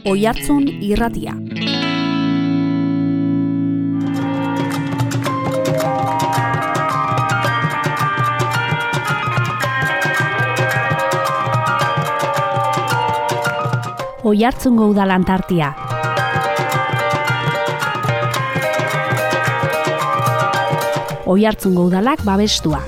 Oihartzun Irratia. Oihartzungo udalan tartia. Oihartzungo udalak babestua.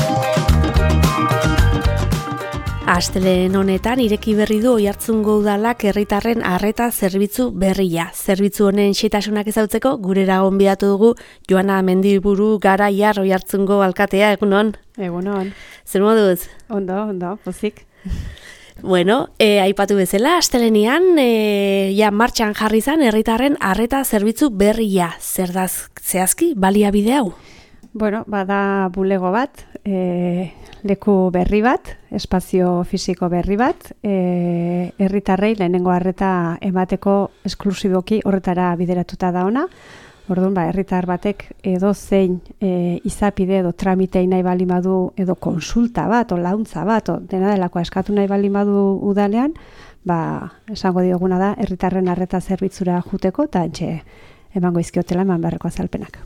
Astelehen honetan ireki berri du Oihartzungo udalak herritarren arreta zerbitzu berria. Zerbitzu honen xehetasunak ezagutzeko gurera gonbidatu dugu Joana Mendiburu Garaiar Oihartzungo alkatea. Egunon. Egunon. Zer moduz? Ondo, pozik. Bueno, aipatu bezala, astelenean ja martxan jarri zan herritarren arreta zerbitzu berria. Zer da zehazki baliabide hau? Bueno, bada bulego bat, leku berri bat, espazio fisiko berri bat, herritarrei lehenengo arreta emateko esklusiboki horretara bideratuta da ona. Orduan, herritar batek edo zein izapide edo tramitei nahi baldin badu edo konsulta bat, o launtza bat, o dena delakoa eskatu nahi baldin badu udalean, esango dioguna da herritarren arreta zerbitzura juteko, eta antxe emango izkiotela eman beharreko azalpenak.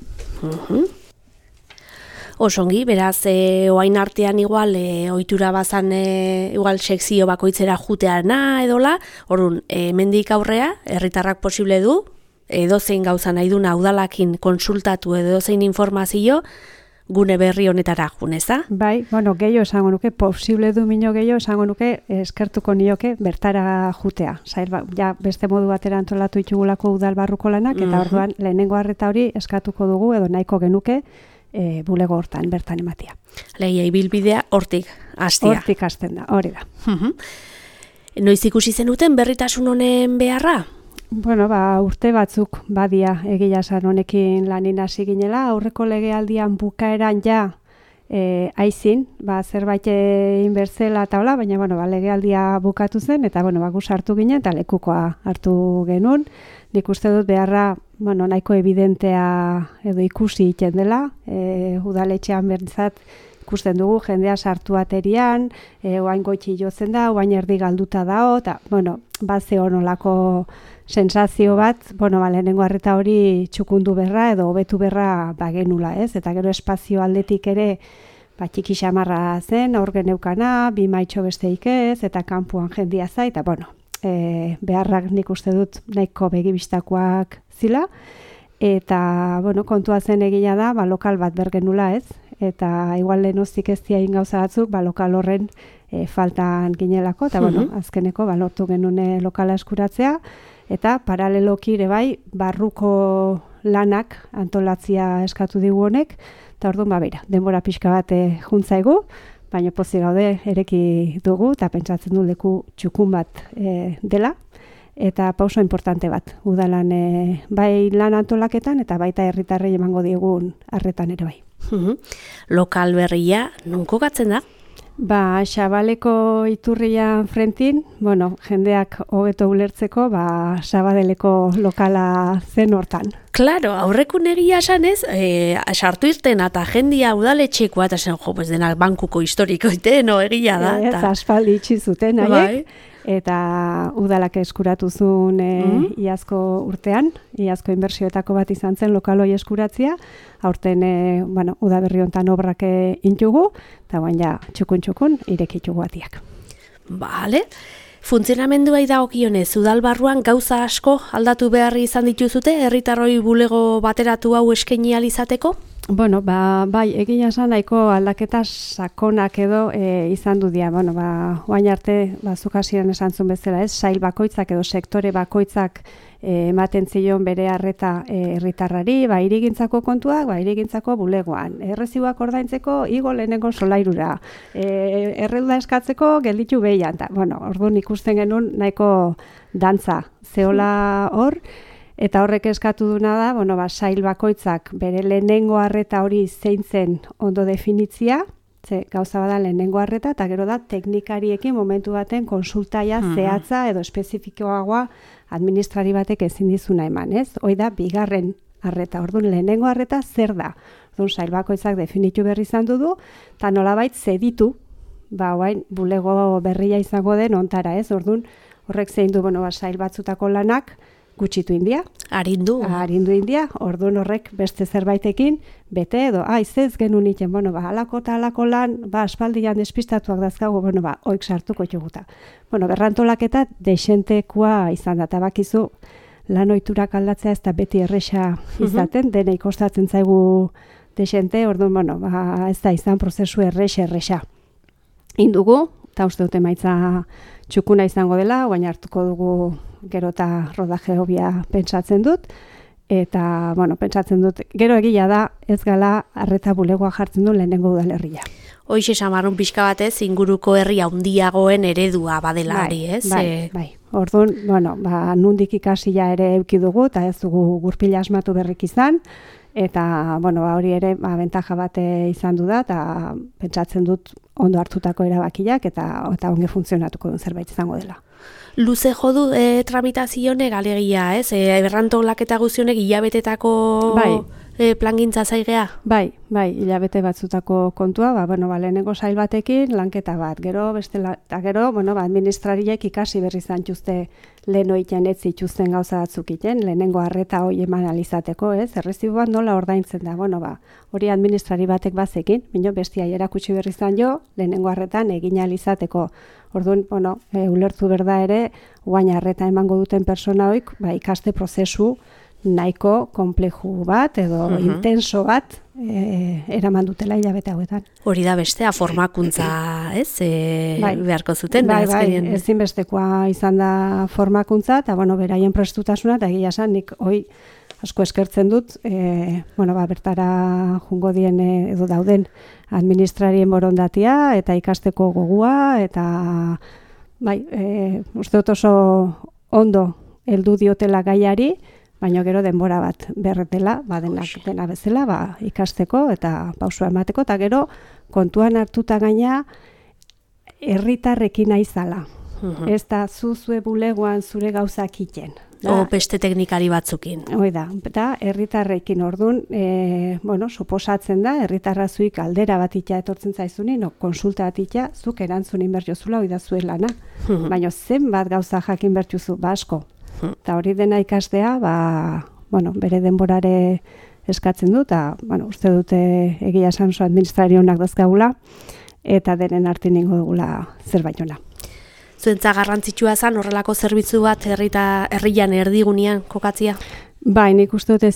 Osongi, beraz, oain artean igual, ohitura bazan igual sekzio bakoitzera juteana edola, orduan, hemendik aurrea, herritarrak posible du, edozein gauza nahi duna udalakin konsultatu edo edozein informazio gune berri honetara juneza? Bai, bueno, gehiago esango nuke, posible du mino gehiago esango nuke eskertuko nioke bertara jutea. Ja beste modu batera antolatu itxugulako udal barruko lanak, eta orduan lehenengo arreta hori eskatuko dugu edo nahiko genuke bulego hortan bertan ematia. Lehia ibilbidea hortik hastia. Hortik hasten da, hori da. Noiz ikusi zenuten berritasun honen beharra? Bueno, urte batzuk badia egia esan honekin lanin hasi ginela, aurreko legealdian bukaeran ja aizin, zerbait egin berzela eta hola, baina legealdia bukatu zen, eta gu sartu ginen, eta lekukoa hartu genuen. Nik uste dut beharra nahiko evidentea edo ikusi iten dela, udaletxean bertzat ikusten dugu, jendea sartu aterian, oain goitxi jotzen da, oain erdi galduta dao, eta ze honolako sensazio bat, lehenengo arreta hori txukundu berra edo hobetu berra genula, ez? Eta gero espazio aldetik ere txiki xamarra zen, hor geneukana, bi maitxo besteik ez, eta kanpuan jendia zai, eta beharrak nik uste dut nahiko begibistakoak zila, eta kontua zen egia da, lokal bat bergenula ez, eta igual lehenuzik ez diain gauza batzuk, lokal horren faltan ginelako, eta azkeneko lortu genuen lokala eskuratzea, eta paraleloki ere bai, barruko lanak antolatzia eskatu digu honek, eta orduan denbora pixka bat juntzaigu, baina pozik gaude ereki dugu, eta pentsatzen du leku txukun bat dela, eta pauso importante bat, udalan bai lan antolaketan, eta baita herritarrei emango diegun arretan ere bai. Lokal berria, non kokatzen da? Xabaleko iturrian frentin, jendeak hobeto ulertzeko, Xabadeleko lokala zen hortan. Claro, aurreko negia esan ez, sartu irten eta jendia udaletxekoa, eta zen, denak bankuko historiko iten, egia da. Ez, aspaldi itxizuten, haiek. Eta udalak eskuratu zuen iazko urtean, iazko inbertsioetako bat izan zen lokaloi eskuratzia, aurten udaberri hontan obrak intugu, eta ja txukun irekitugu atiak. Bale, funtzionamendua idagokionez, udal barruan gauza asko aldatu beharri izan dituzute, herritarroi bulego bateratu hau eskaini ahal izateko? Bai, egin esan nahiko aldaketa sakonak edo izan du dira. Oain arte, zuk hasieran esan zuen bezala, ez, sail bakoitzak edo sektore bakoitzak ematen zion bere arreta herritarrari, hirigintzako kontuak, hirigintzako bulegoan. Erreziboak ordaintzeko igo lehenengo solairura. Errelda eskatzeko gelditu behian. Orduan ikusten genuen nahiko dantza zeola hor, eta horrek eskatu duna da, sail bakoitzak bere lehenengo arreta hori zein zen ondo definitzia, gauza bada lehenengo arreta, eta gero da teknikariekin momentu baten konsultaia zehatza edo espezifikoagoa administrari batek ezin dizuna eman, ez? Hoi da, bigarren arreta, orduan lehenengo arreta zer da? Orduan sail bakoitzak definitu berri izan du, eta nolabait zeditu, oain bulego berria izango den ontara, ez? Orduan, Horrek zein du, sail batzutako lanak gutxitu india. Arindu india, orduan horrek beste zerbaitekin, bete edo, ez genuen iten, alako eta alako lan, aspaldian despistatuak dazkago, oik sartuko txuguta. Berrantolaketa desentekoa izan da, eta bakizu, lan ohiturak aldatzea ez da beti erresa izaten, denei kostatzen zaigu desente, orduan, ez da izan prozesu erresa. Indugu, eta uste dute emaitza txukuna izango dela, baina hartuko dugu gero eta rodaje hobia pentsatzen dut, eta, pentsatzen dut, gero egia da, ez gala arreta bulegoa jartzen du lehenengo udalerria. Hoixe samarrun pixka batez, inguruko herri handiagoen eredua badela hori, ez? Bai. Orduan, nundik ikasia ere euki dugu, eta ez dugu gurpila asmatu berrik izan, eta, hori ere, bentaja bat izan du da, eta pentsatzen dut ondo hartutako erabakiak, eta onge funtzionatuko duen zerbait izango dela. Luze jodu tramitazionek alegia, ez? Berrantolaketa guztionek hilabetetako plangintza zaigea? Bai, hilabete batzutako kontua, lehenengo sail batekin, lanketa bat, gero, administrariek ikasi berri zantxuzte lehen oiten ez zituzten gauza batzuk iten, lehenengo arreta hoi eman alizateko, ez? Errezibuan nola ordaintzen da, hori administrari batek bazekin, bestia erakutsi berri zan jo, lehenengo arretan egin alizateko. Orduan, ulertu berda ere, guain arreta emango duten persona hoik, ikaste prozesu nahiko kompleju bat edo intenso bat eraman dutela hilabete hauetan. Hori da bestea formakuntza, ez? Beharko zuten. Ezinbestekoa izan da formakuntza, eta beraien prestutasuna, eta egia esan nik asko eskertzen dut, bertara jungo dien edo dauden administrarien borondatia, eta ikasteko gogua, eta uste dut oso ondo heldu diotela gaiari, baina gero denbora bat berretela, dena bezala, ikasteko eta pausua emateko, eta gero kontuan hartuta gaina herritarrekin aizala. Ez da zuzue bulegoan zure gauzak iten. Beste teknikari batzukin. Hoi da, eta herritarrekin orduan, suposatzen da, herritarra zuik aldera bat itea etortzen zaizunin, konsulta bat itea, zuk erantzunin bertiozula, hoi da zuen lana. Baina zenbat gauza jakin bertiozu, asko. Eta hori dena ikastea, bere denborare eskatzen du, eta uste dute egia esan oso administrarionak dazkagula, eta denen artin ingo dugula zerbait ona. Zuentza garrantzitsua zen horrelako zerbitzu bat herrian erdigunean kokatzia? Nik uste dut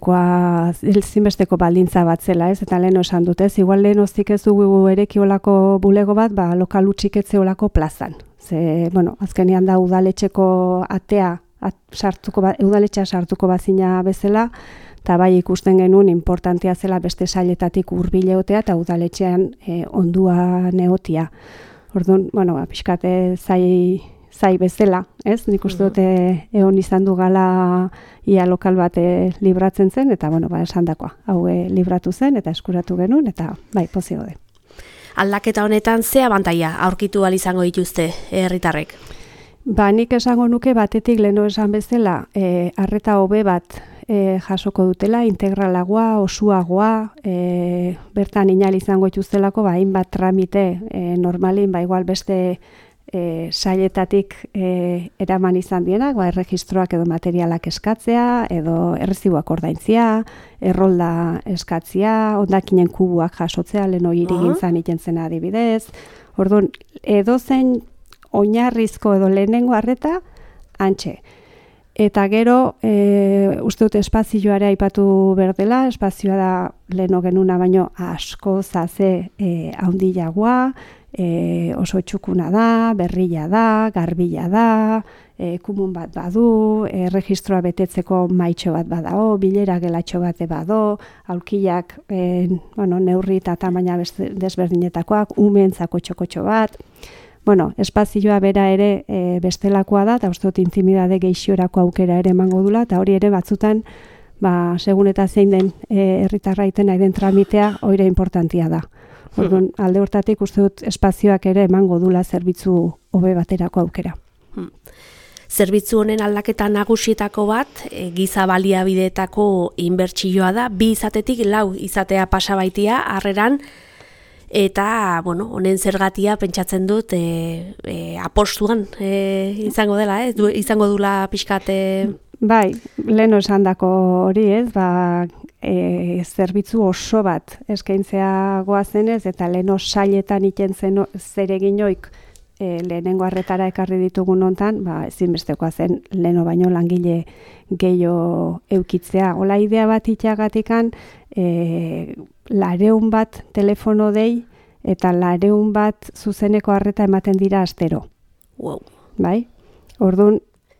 ezinbesteko baldintza bat zela, ez? Eta lehen esan dut, ez? Igual lehen oztik ez dugu erekiolako bulego bat, lokal utxiketze olako plazan. Azkenean da udaletxeko atea, udaletxea sartuko bazina bezala, eta ikusten genuen importantea zela beste sailetatik hurbileotea eta udaletxean ondua neotia. Orduan, pixkate zai bezala, ez? Nik uste dute egon izan du gala ia lokal bat libratzen zen, eta esan dakoa, hau libratu zen, eta eskuratu genuen, eta pozi gode. Aldaketa honetan ze abantaila aurkitu ahal izango dituzte herritarrek? Nik esango nuke batetik leheno esan bezala, arreta hobe bat jasoko dutela, integralagoa, osuagoa, bertan inal izango dituztelako, hainbat tramite normalin, igual beste sailetatik eraman izan dienak, erregistroak edo materialak eskatzea, edo errezibuak ordaintzia, errolda eskatzia, ondakinen kubuak jasotzea, leheno irigintzan itentzen adibidez. Orduan, edozein oinarrizko edo lehenengo arreta, antxe. Eta gero, uste dut espazioare aipatu berdela, espazioa da leheno genuna baino asko zaze haundilagoa, oso txukuna da, berrila da, garbila da, kumun bat badu, registroa betetzeko maitxo bat badao, bilera gelatxo bat bado, aulkiak neurri eta tamaina desberdinetakoak, umentzako txokotxo bat. Espazioa bera ere bestelakoa da, eta uste dut intimidade gehixiorako aukera ere emango dula, eta hori ere batzutan, segun eta zein den herritarra iten nahi den tramitea, hori importantia da. Orduan, alde hortatik uste dut espazioak ere emango dula zerbitzu hobe baterako aukera. Zerbitzu honen aldaketa nagusietako bat, giza baliabideetako inbertsioa da, 2 izatetik 4 izatea pasabaitia, harreran, Eta, bueno, honen zergatia pentsatzen dut apostuan izango dela, izango dula pixkat... Bai, lehen esandako hori ez, zerbitzu oso bat eskaintzea goazenez, eta lehen sailetan iten zereginoik lehenengo arretara ekarri ditugun hontan, ezinbestekoa zen leheno baino langile gehiago eukitzea. Hola idea bat itxagatikan, 200 bat telefono dei eta 200 bat zuzeneko arreta ematen dira astero. Wow. Bai? Orduan,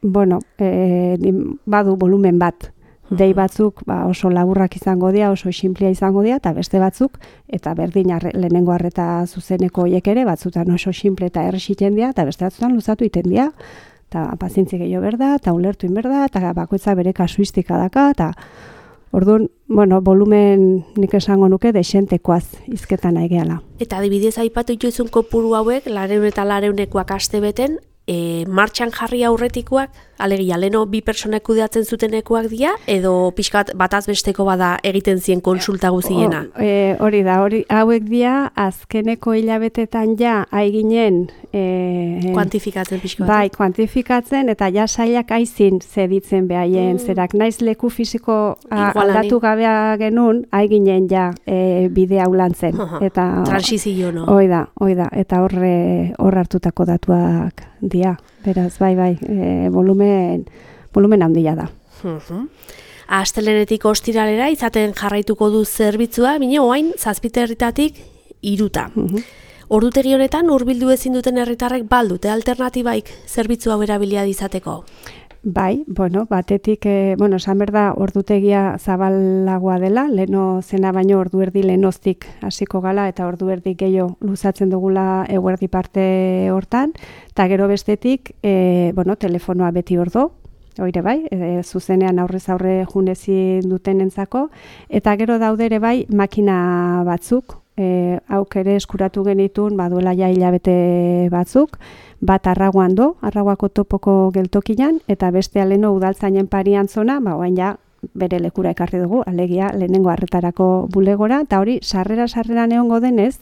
badu volumen bat. Dei batzuk oso laburrak izango dira, oso sinplia izango dira, eta beste batzuk, eta berdin lehenengo arreta zuzeneko hoiek ere, batzutan oso simple eta errexiten dira, eta beste batzutan luzatu iten dira, eta pazientzi gehiago berda, eta ulertu inberda, eta bakoitza bere kasuistika daka, eta orduan, volumen nik esango nuke desentekoaz izketan nahi gehala. Eta adibidez aipatu ituzun kopuru hauek, 200 eta 200koak aste beten, martxan jarri aurretikoak, alegia, leno 2 personak kudeatzen zutenekoak dira, edo pixkat bataz besteko bada egiten zien konsulta guziena? Hori da, hauek dira, azkeneko hilabetetan ja, haiginen... kuantifikatzen pixko bat. Bai, kuantifikatzen, eta ja sailak aizin zeditzen behaien, zerak naiz leku fisiko aldatu gabea genuen, haiginen ja bidea ulantzen. Transizio, no? Hoi da, eta hor hartutako datuak dia. Beraz, bai, volumen handia da. Astelenetik ostiralera izaten jarraituko du zerbitzua, bine oain 7 herritatik 3. Ordutegi honetan hurbildu ezin duten herritarrek baldute alternatibaik zerbitzu hau erabilia izateko? Bai, batetik, esan berda ordutegia zabalagoa dela, leno zena baino ordu erdi lehenoztik hasiko gala eta ordu erdi gehiago luzatzen dugula eguerdi parte hortan, eta gero bestetik, telefonoa beti ordo, oire bai, zuzenean aurrez aurre junezin dutenentzako, eta gero daude ere bai makina batzuk, hauk ere eskuratu genitun, baduela ja hilabete batzuk, bat Arraguako topoko geltokian, eta beste aleno udaltzainen parian zona, oain ja bere lekura ekarri dugu, alegia lehenengo arretarako bulegora, eta hori sarrera neongo denez,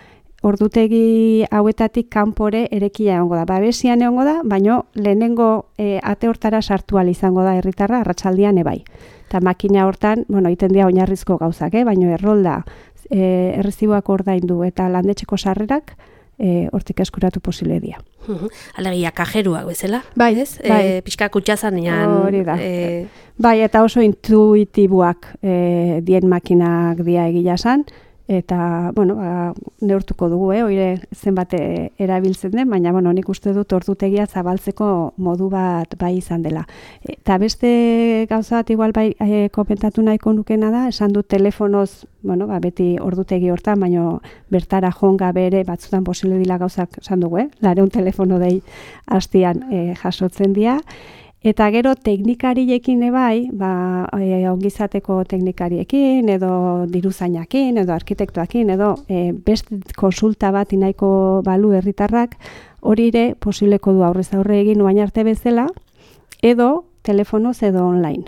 ordutegi hauetatik kanpore erekia egongo da. Babesian egongo da, baino lehenengo ate hortara sartu ahal izango da herritarra arratsaldean ebai. Eta makina hortan, iten dira oinarrizko gauzak, baino errolda, erreziboak ordaindu eta landetxeko sarrerak hortik eskuratu posible dira. Alegia, kajeruak bezala? Bai, pixka kutxazanean. Hori da. Bai, eta oso intuitiboak dien makinak dia egia san, eta, neurtuko dugu, oire zenbat erabiltzen den, baina, nik uste dut ordutegia zabaltzeko modu bat bai izan dela. Eta beste gauza bat igual bai komentatu nahiko nukena da, esan dut telefonoz, beti ordutegi hortan, baina bertara jonga bere batzutan posible dila gauzak esan dugu, 200 telefono dei hastian jasotzen dira. Eta gero teknikariekin ebai, ongizateko teknikariekin, edo diruzainakin, edo arkitektoakin, edo beste konsulta bat inaiko balu herritarrak, hori ere posibleko du aurrez aurre egin oain arte bezala, edo telefonoz edo online.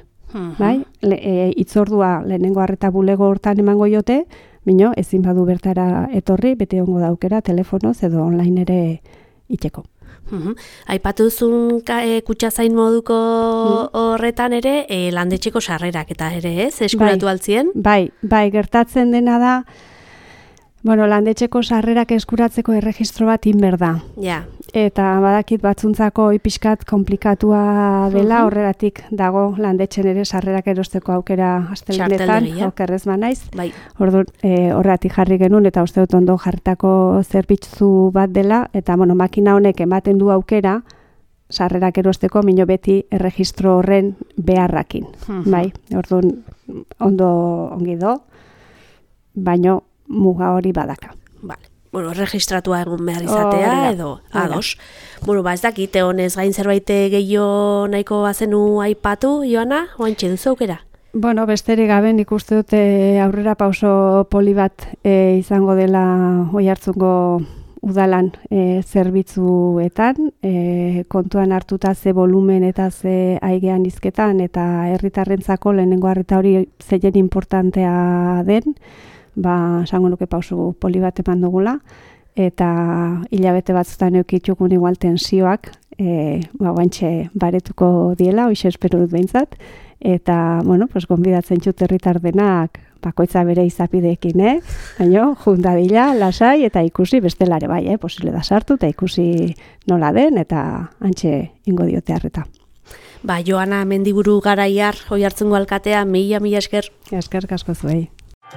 Itzordua lehenengo arreta bulego hortan emango jote, bino ezin badu bertara etorri, bete ongo daukera telefonoz edo online ere itxeko. Aipatu duzun kutxazain moduko horretan ere, landetxeko sarrerak eta ere ez, eskuratu altzien? Bai, gertatzen dena da, landetxeko sarrerak eskuratzeko erregistro bat inber da. Eta badakit batzuntzako pixkat komplikatua dela, horregatik dago landetxen ere sarrerak erosteko aukera astelenetan, okerrez manaiz. Horregatik jarri genuen eta uste dut ondo jarritako zerbitzu bat dela, eta makina honek ematen du aukera, sarrerak erosteko mino beti erregistro horren beharrakin. Orduan ongi do, baino muga hori badaka. Registratua egun behar izatea, edo ados. Ez dakite honez gain zerbait gehiago nahiko bazenu aipatu, Joana, oantxe duzu aukera? Besterik gabe nik uste dute aurrera pauso poli bat izango dela Oiartzungo udalan zerbitzuetan, kontuan hartuta ze volumen eta ze aigean izketan, eta herritarrentzako lehenengo arreta hori zeien importantea den, esango nuke pausu poli bat eman dugula, eta hilabete batzutan eukitxukun igual tensioak, guantxe baretuko diela, hoxe espero dut behintzat, eta, gonbidatzen txut herritar denak, bakoitza bere izapideekin, baina juntadila, lasai, eta ikusi bestelare bai, posible da sartu, eta ikusi nola den, eta antxe ingo diote harreta. Joana Mendiburu Garaiar, Oiartzungo alkatea, mila esker. Esker asko zuei.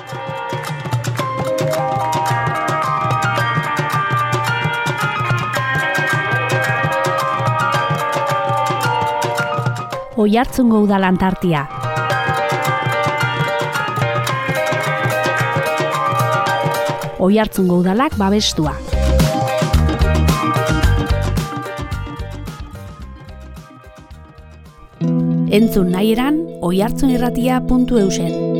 Oiartzungo udal Antartia. Oiartzungo udalak babestua. Entzun nahi eran, oiartzunirratia.eusen.